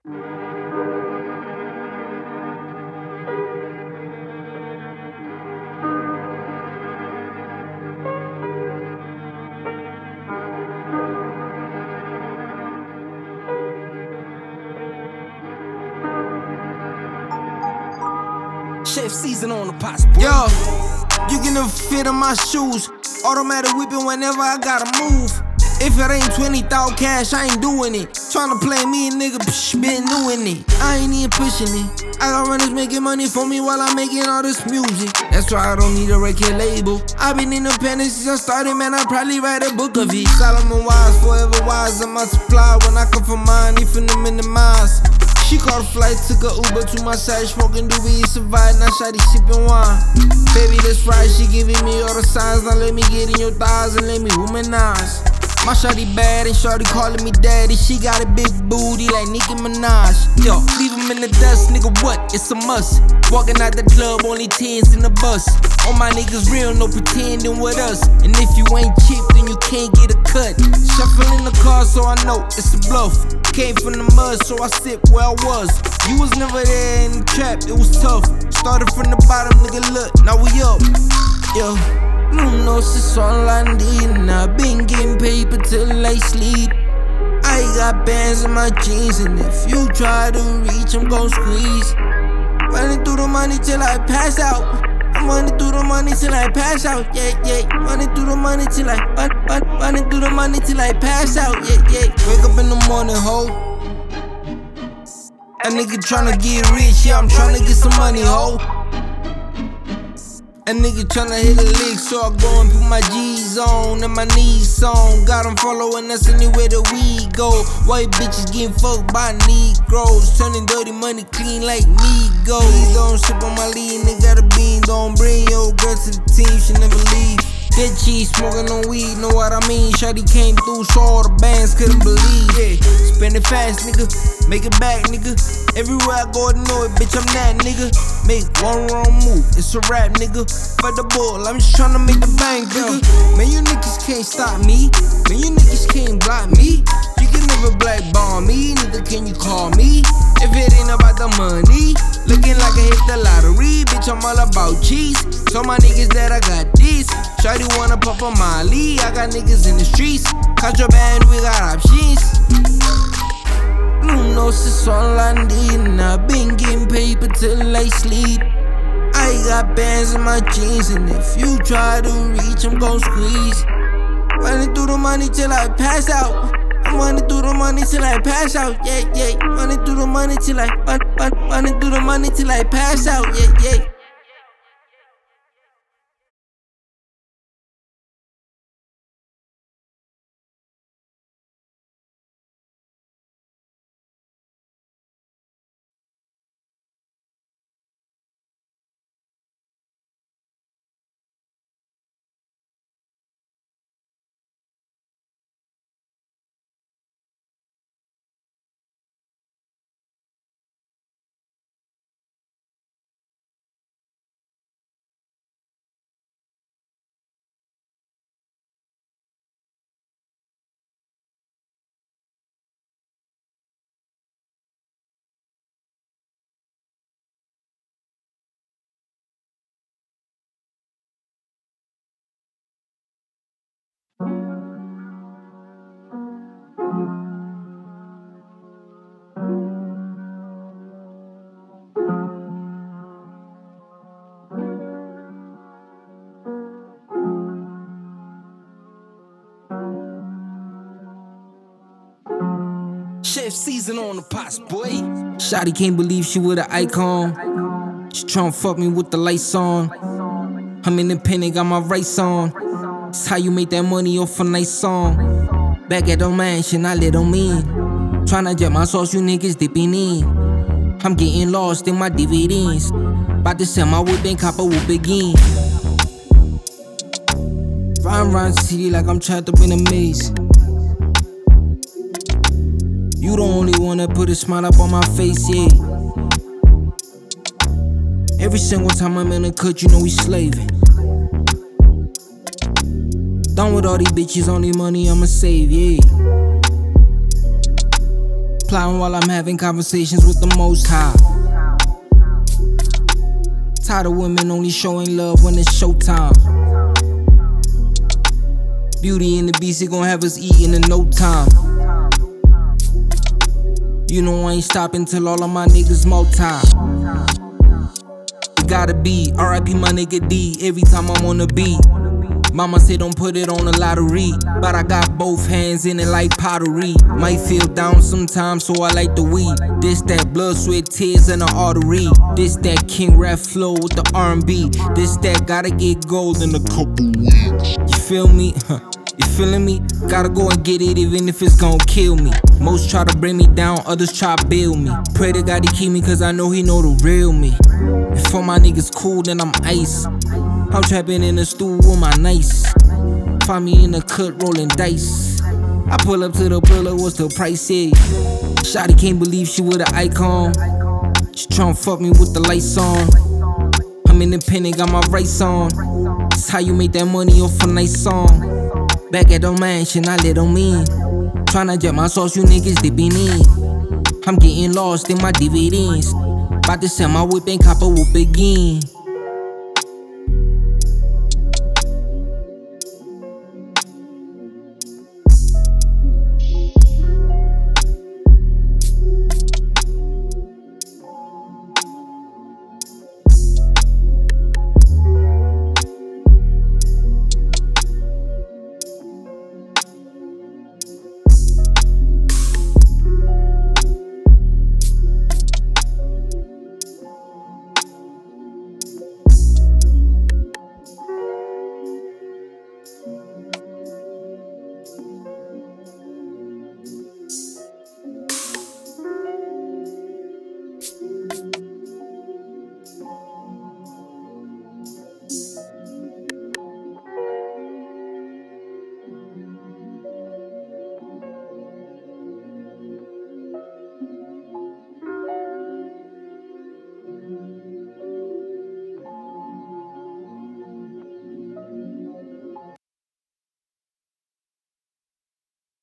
Chef season on the pots, boy. Yo, you can never fit in my shoes. Automatic whipping whenever I gotta move. If it ain't 20,000 cash, I ain't doing it. Tryna play me, nigga, been doing it. I ain't even pushing it. I got runners making money for me while I'm making all this music. That's why I don't need a record label. I've been independent since I started, man, I'd probably write a book of it. Solomon wise, forever wise, in my supply. When I come from mine, even them in the mines. She caught a flight, took a Uber to my side, smoking doobie, survived, now shawty sipping wine. Baby, that's right, she giving me all the signs, now let me get in your thighs and let me womanize. My shawty bad and shawty calling me daddy, she got a big booty like Nicki Minaj. Yo, leave him in the dust, nigga, what? It's a must. Walking out the club, only 10s in the bus. All my niggas real, no pretending with us. And if you ain't cheap, then you can't get a cut. Shuffle in the car, so I know it's a bluff. Came from the mud, so I sit where I was. You was never there in the trap, it was tough. Started from the bottom, nigga, look, now we up. Yo, no, no, it's all I need. And I've been getting paper till I sleep. I got bands in my jeans, and if you try to reach, I'm gon' squeeze. Running through the money till I pass out. I'm running through the money till I pass out, yeah, yeah. Running through the money till I running through the money till I pass out, yeah, yeah. Wake up in the morning, ho. A nigga tryna get rich, yeah, I'm tryna get some money, ho. A nigga tryna hit a lick, so I go and put my G's on and my knees on. Got 'em following us anywhere that we go. White bitches getting fucked by Negroes, turning dirty money clean like Migos. Please don't sip on my lead, nigga, got a bean. Don't bring your girl to the team, she never leave. Dead cheese, smoking on weed, know what I mean? Shawty came through, so all the bands couldn't believe. Yeah, spend it fast, nigga, make it back, nigga. Everywhere I go, I know it, bitch, I'm that nigga. Make one wrong move, it's a rap, nigga. For the ball, I'm just tryna make the bank, nigga. Man, you niggas can't stop me. Man, you niggas can't block me. You can never blackball me, neither can you call me. If it ain't about the money, looking like I hit the lottery, bitch, I'm all about cheese. So my niggas that I got this. Shawty wanna pop on Molly, I got niggas in the streets. Contraband, we got options. Blue nose is all I need, and I've been getting paper till I sleep. I got bands in my jeans, and if you try to reach, I'm gon' squeeze. Running through the money till I pass out. I'm running through the money till I pass out, yeah, yeah. Running through the money till I running through the money till I pass out, yeah, yeah. Chef season on the pots, boy. Shawty can't believe she with an icon. She tryna fuck me with the lights on. I'm independent, got my rights on. It's how you make that money off a nice song. Back at the mansion, I let them in. Tryna jet my sauce, you niggas dipping in. I'm getting lost in my dividends. About to sell my whip and copper will begin. Run around the city like I'm trapped up in a maze. You the only one that put a smile up on my face, yeah. Every single time I'm in the cut, you know we slaving. Done with all these bitches, only money I'ma save, yeah. plotting while I'm having conversations with the Most High. Tired of women only showing love when it's showtime. Beauty and the Beast, it gon' have us eating in no time. You know I ain't stopping till all of my niggas multi. It gotta be R.I.P. my nigga D every time I'm on the beat. Mama said don't put it on the lottery, but I got both hands in it like pottery. Might feel down sometimes, so I like the weed. This that blood, sweat, tears, and the artery. This that King Rap flow with the R&B. This that gotta get gold in a couple weeks. You feel me? You feeling me? Gotta go and get it even if it's gon' kill me. Most try to bring me down, others try to build me. Pray to God he keep me cause I know he know the real me. If all my niggas cool then I'm ice. I'm trapping in the stool with my nice. Find me in the cut rolling dice. I pull up to the pillar, what's the price is? Shawty can't believe she with an icon. She tryna fuck me with the lights on. I'm independent, got my rights on. That's how you make that money off a nice song. Back at the mansion, I let them in. Tryna jet my sauce, you niggas dipping in. I'm getting lost in my dividends. About to sell my whip and cop a whoop again.